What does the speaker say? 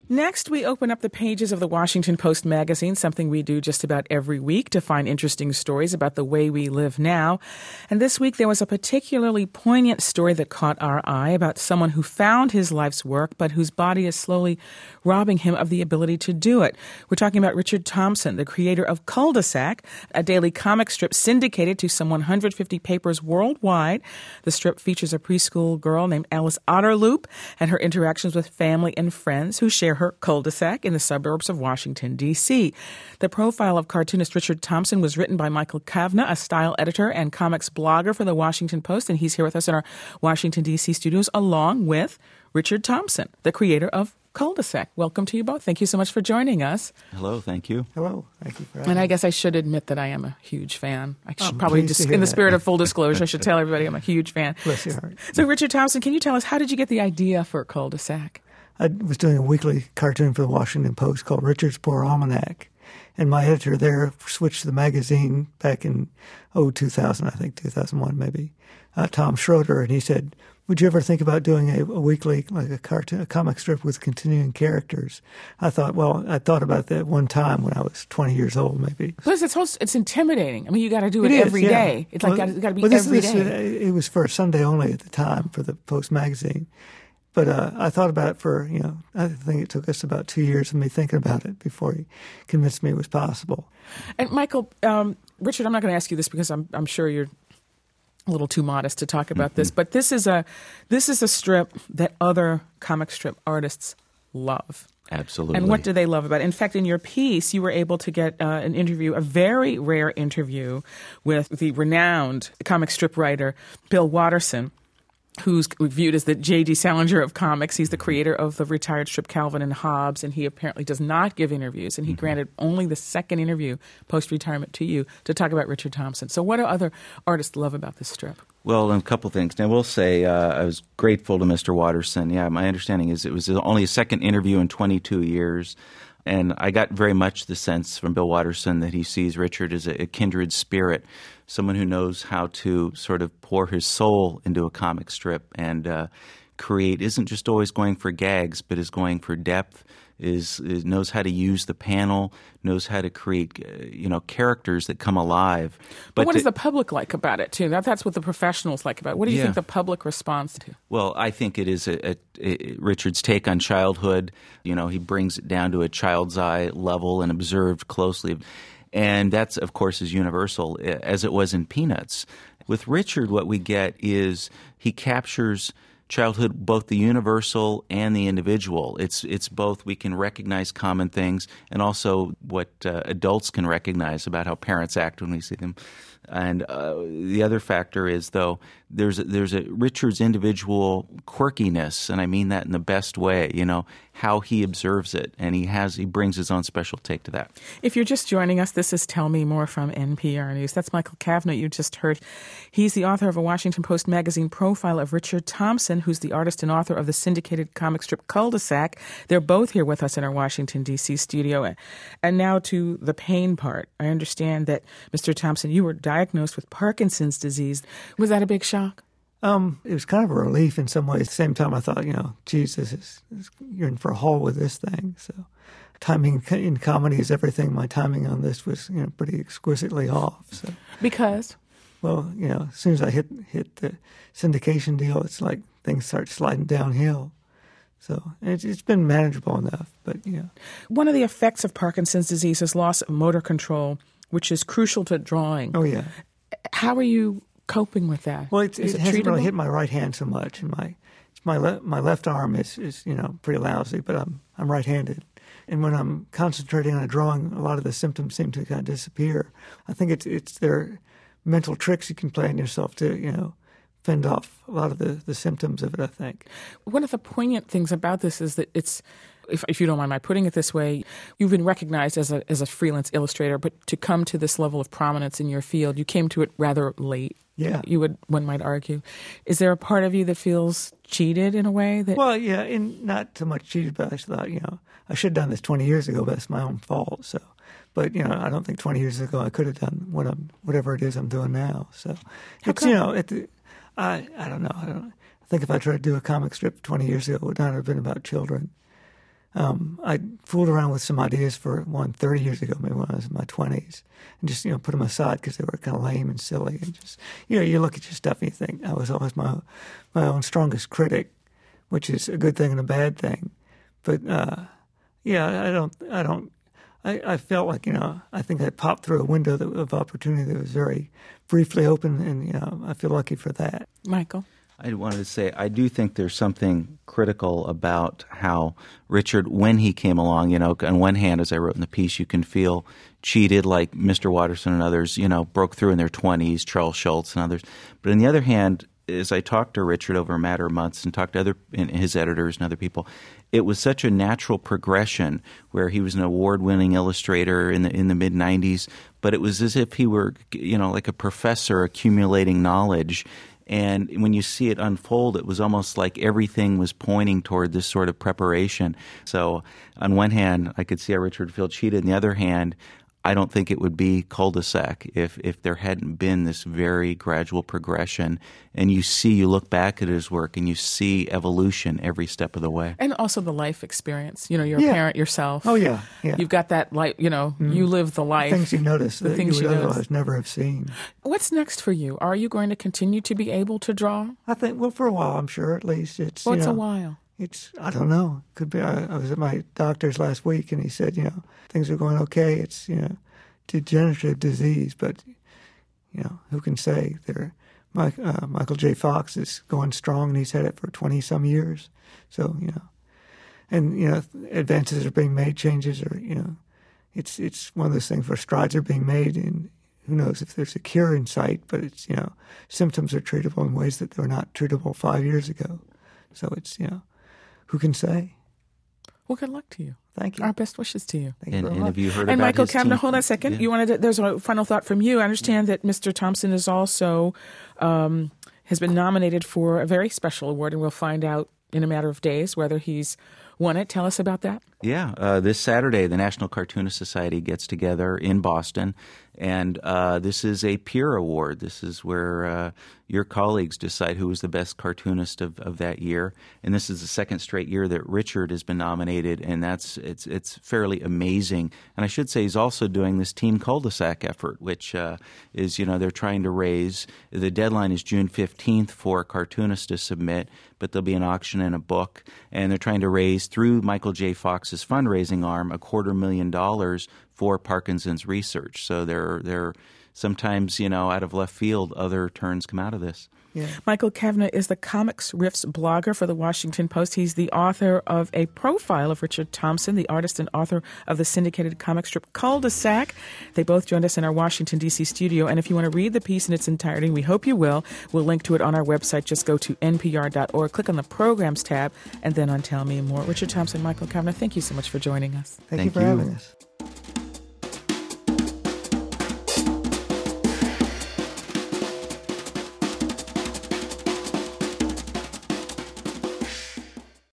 Next, we open up the pages of the Washington Post magazine, something we do just about every week to find interesting stories about the way we live now. And this week, there was a particularly poignant story that caught our eye about someone who found his life's work, but whose body is slowly robbing him of the ability to do it. We're talking about Richard Thompson, the creator of Cul-de-sac, a daily comic strip syndicated to some 150 papers worldwide. The strip features a preschool girl named Alice Otterloop and her interactions with family and friends who share her cul-de-sac in the suburbs of Washington, D.C. The profile of cartoonist Richard Thompson was written by Michael Kavna, a style editor and comics blogger for the Washington Post, and he's here with us in our Washington, D.C. studios, along with Richard Thompson, the creator of Cul-de-sac. Welcome to you both. Thank you so much for joining us. Hello, thank you. Hello, thank you for having And me. I guess I should admit that I am a huge fan. I should probably, in the spirit of full disclosure, I should tell everybody I'm a huge fan. Bless your heart. So, Richard Thompson, can you tell us, how did you get the idea for Cul-de-sac? I was doing a weekly cartoon for the Washington Post called Richard's Poor Almanac, and my editor there switched the magazine back in 2000, I think 2001 maybe, Tom Schroeder, and he said, "Would you ever think about doing a weekly, like a cartoon, a comic strip with continuing characters?" I thought about that one time when I was 20 years old, maybe. Plus, it's intimidating. I mean, you got to do it every day. It's like got to be every day. It was for Sunday only at the time for the Post magazine. But I thought about it for, I think it took us about 2 years of me thinking about it before he convinced me it was possible. And Michael, Richard, I'm not going to ask you this because I'm sure you're a little too modest to talk about this, but this is a strip that other comic strip artists love. Absolutely. And what do they love about it? In fact, in your piece, you were able to get an interview, a very rare interview with the renowned comic strip writer Bill Watterson, who's viewed as the J.D. Salinger of comics. He's the creator of the retired strip Calvin and Hobbes, and he apparently does not give interviews, and he granted only the second interview post-retirement to you to talk about Richard Thompson. So what do other artists love about this strip? Well, a couple things. Now, I will say I was grateful to Mr. Watterson. Yeah, my understanding is it was only a second interview in 22 years, and I got very much the sense from Bill Watterson that he sees Richard as a kindred spirit, someone who knows how to sort of pour his soul into a comic strip and create, isn't just always going for gags, but is going for depth, knows how to use the panel, knows how to create characters that come alive. But what does the public like about it, too? That's what the professionals like about it. What do you think the public responds to? Well, I think it is Richard's take on childhood. He brings it down to a child's eye level and observed closely. And that's, of course, is universal, as it was in Peanuts. With Richard, what we get is he captures childhood, both the universal and the individual. It's both we can recognize common things and also what adults can recognize about how parents act when we see them. And the other factor is, though, there's a Richard's individual quirkiness, and I mean that in the best way, how he observes it, and he brings his own special take to that. If you're just joining us, this is Tell Me More from NPR News. That's Michael Kavna you just heard. He's the author of a Washington Post magazine profile of Richard Thompson, who's the artist and author of the syndicated comic strip Cul-de-sac. They're both here with us in our Washington, D.C. studio. And now to the pain part. I understand that, Mr. Thompson, you were diagnosed with Parkinson's disease. Was that a big shock? It was kind of a relief in some ways. At the same time, I thought, Jesus, you're in for a haul with this thing. So timing in comedy is everything. My timing on this was, pretty exquisitely off. So because? Well, as soon as I hit the syndication deal, it's like things start sliding downhill. So it's been manageable enough, but One of the effects of Parkinson's disease is loss of motor control, which is crucial to drawing. Oh, yeah. How are you coping with that? Well, it hasn't treatable? really hit my right hand so much, and my left arm is pretty lousy, but I'm right-handed, and when I'm concentrating on a drawing, a lot of the symptoms seem to kind of disappear. I think it's their mental tricks you can play on yourself to fend off a lot of the symptoms of it, I think. One of the poignant things about this is that it's, if you don't mind my putting it this way, you've been recognized as a freelance illustrator, but to come to this level of prominence in your field, you came to it rather late. Yeah. One might argue. Is there a part of you that feels cheated in a way? Well, yeah, and not so much cheated, but I thought, I should have done this 20 years ago, but it's my own fault. So, but I don't think 20 years ago I could have done whatever it is I'm doing now. So, it's I don't know. I think if I tried to do a comic strip 20 years ago, it would not have been about children. I fooled around with some ideas for one 30 years ago, maybe when I was in my 20s, and just, put them aside because they were kind of lame and silly. And just, you look at your stuff and you think, I was always my own strongest critic, which is a good thing and a bad thing. But, I felt like, I think I popped through a window of opportunity that was very briefly open, and, I feel lucky for that. Michael? I wanted to say, I do think there's something critical about how Richard, when he came along, on one hand, as I wrote in the piece, you can feel cheated like Mr. Watterson and others, broke through in their 20s, Charles Schultz and others. But on the other hand, as I talked to Richard over a matter of months and talked to his editors and other people, it was such a natural progression where he was an award-winning illustrator in the mid-'90s, but it was as if he were, like a professor accumulating knowledge. And when you see it unfold, it was almost like everything was pointing toward this sort of preparation. So on one hand, I could see how Richard would feel cheated. On the other hand, I don't think it would be cul-de-sac if there hadn't been this very gradual progression. And you look back at his work and you see evolution every step of the way. And also the life experience. You're a parent yourself. Oh, yeah. You've got that life, you live the life. The things you notice that you would otherwise never have seen. What's next for you? Are you going to continue to be able to draw? I think, for a while, I'm sure, at least. What's a while? I don't know. Could be. I was at my doctor's last week, and he said, things are going okay. It's, degenerative disease, but, who can say? Michael J. Fox is going strong, and he's had it for 20-some years. So, and, advances are being made, changes are, it's one of those things where strides are being made, and who knows if there's a cure in sight, but it's, symptoms are treatable in ways that they were not treatable 5 years ago. So it's, who can say? Well, good luck to you. Thank you. Our best wishes to you. Thank you very And much. have you heard and about Michael his Kavanagh, team? hold on a second. Yeah. There's a final thought from you. I understand that Mr. Thompson is also has been nominated for a very special award, and we'll find out in a matter of days whether he's won it. Tell us about that. Yeah, this Saturday, the National Cartoonist Society gets together in Boston, and this is a peer award. This is where your colleagues decide who is the best cartoonist of that year. And this is the second straight year that Richard has been nominated, and it's fairly amazing. And I should say he's also doing this Team Cul-de-sac effort, which is, they're trying to raise. The deadline is June 15th for cartoonists to submit, but there'll be an auction and a book, and they're trying to raise through Michael J. Fox's fundraising arm $250,000 for Parkinson's research. So they're sometimes, out of left field, other turns come out of this. Yeah. Michael Kavanagh is the Comics Riffs blogger for the Washington Post. He's the author of a profile of Richard Thompson, the artist and author of the syndicated comic strip Cul-de-sac. They both joined us in our Washington, D.C. studio. And if you want to read the piece in its entirety, we hope you will. We'll link to it on our website. Just go to npr.org, click on the Programs tab, and then on Tell Me More. Richard Thompson, Michael Kavanagh, thank you so much for joining us. Thank you for having us.